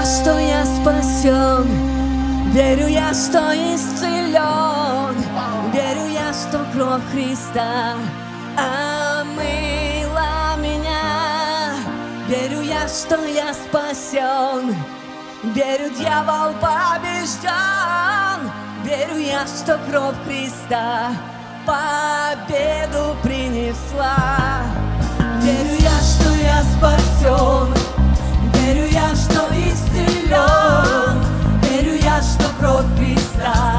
что я спасен, верю я, что исцелен, верю я, что кровь Христа омыла меня. Верю я, что я спасен, верю, дьявол побежден, верю я, что кровь Христа победу принесла. Верю я, что я спасен, верю я, что исцелен, верю я, что кровь Христа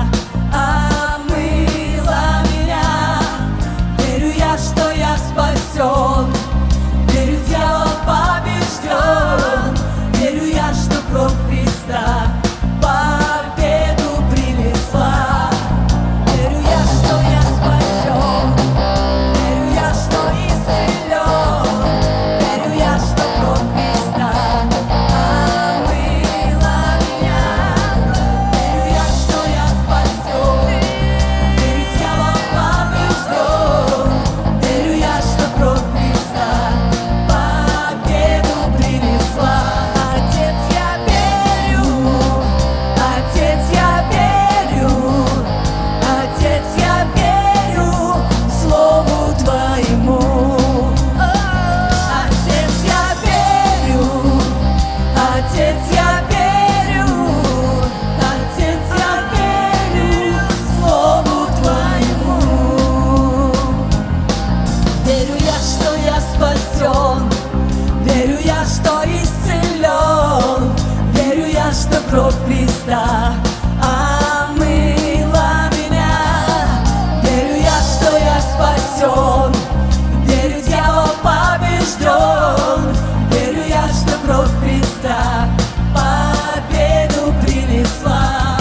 омыла меня. Верю я, что я спасен, верю, дьявол побежден, верю я, что кровь Христа победу принесла. Верю я, что я спасен, верю я, что исцелен, верю я, что кровь Христа омыла меня. Верю я, что я спасен, верю, дьявол побежден, верю я, что кровь Христа победу принесла. Отец, я верю, Отец, я верю, Отец, я верю Слову Твоему. Отец, я верю, Отец, я верю, Отец, я верю Слову Твоему. Верю я, что я спасен, верю я, что исцелен, верю я, что кровь Христа омыла меня. Верю я, что я спасен, верю, дьявол побежден, верю я, что кровь Христа победу принесла.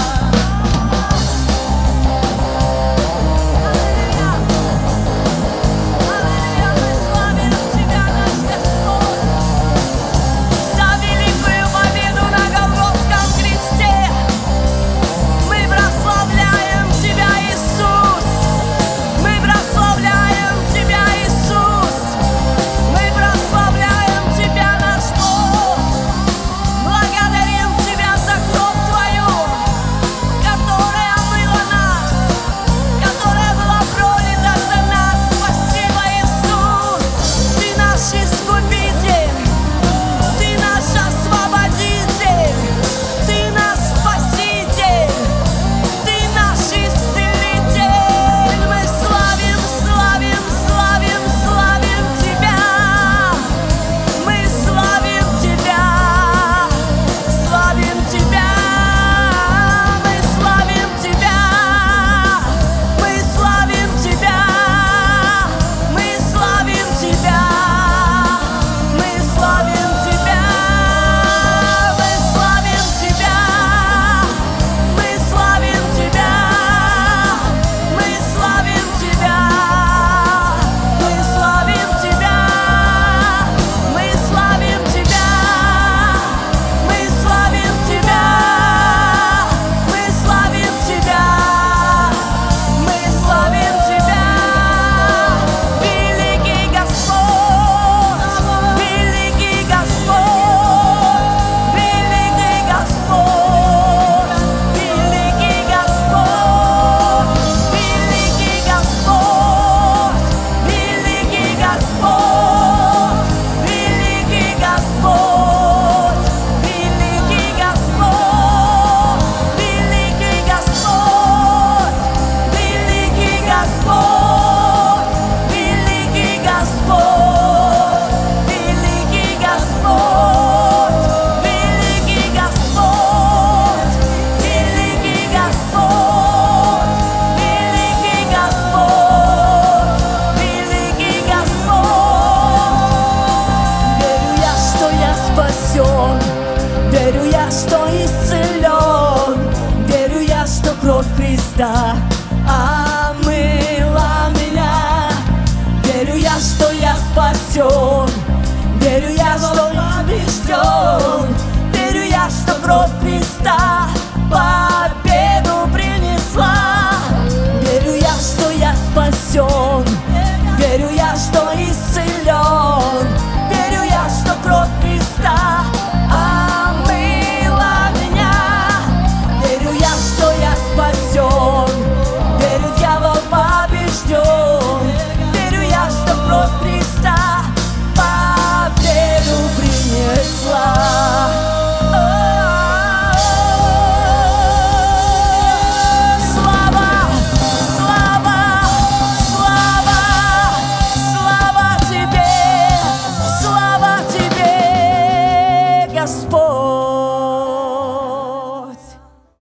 Аллилуйя, мы славим Тебя, наш Господь, за великую победу на Голгофском кресте. Мы прославляем Тебя, Иисус, мы прославляем Тебя, Иисус, мы прославляем Тебя, наш Бог. Благодарим Тебя за кровь Твою, которая омыла нас, которая была пролита за нас. Спасибо, Иисус, Ты наш Искупитель, Ты наш Освободитель, Ты наш Спаситель, Ты наш Исцелитель. Мы славим, славим, славим, славим Тебя. Мы славим Тебя, славим Тебя. Мы славим Тебя, мы славим Тебя, мы славим Тебя, мы славим Тебя, мы славим Тебя, мы славим Тебя, мы славим Тебя, мы славим Тебя, мы славим Тебя, мы славим Тебя, мы славим Тебя, мы славим Тебя. Великий Господь, великий Господь, великий Господь, великий Господь, великий Господь, великий Господь, великий Господь, великий Господь, великий Господь, великий Господь, великий Господь, великий Господь, великий Господь, великий Господь, великий Господь, великий Господь. Верю я, что я спасен, верю я, что исцелен, верю я, что кровь Христа